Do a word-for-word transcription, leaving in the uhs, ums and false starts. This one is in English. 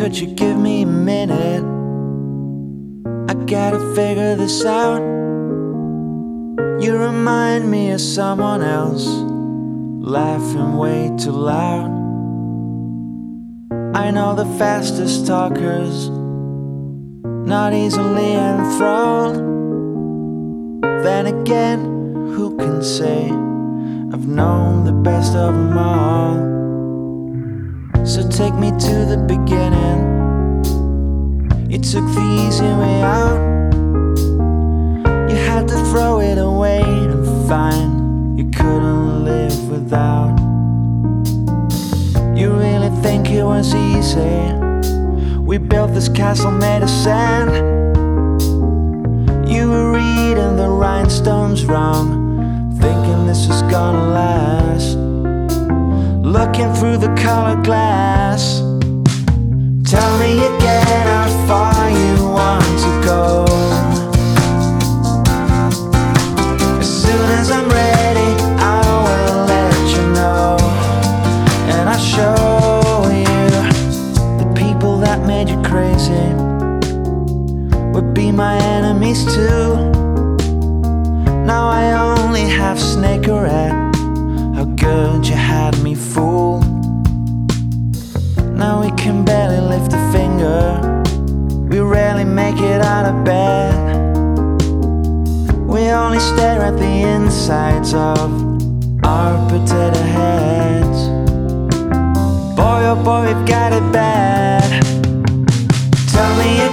could you give me a minute? I gotta figure this out. You remind me of someone else, laughing way too loud. I know the fastest talkers, not easily enthralled. Then again, who can say I've known the best of them all? So take me to the beginning. You took the easy way out. You had to throw it away and find you couldn't live without. You really think it was easy? We built this castle made of sand. You were reading the rhinestones wrong, thinking this was gonna last. Looking through the colored glass. Tell me again how far you want to go. As soon as I'm ready, I will let you know. And I'll show you the people that made you crazy would be my enemies too. Now I only have snake or rat. How good you had me fooled. Now we can barely lift a finger. We rarely make it out of bed. We only stare at the insides of our potato heads. Boy, oh boy, we've got it bad. Tell me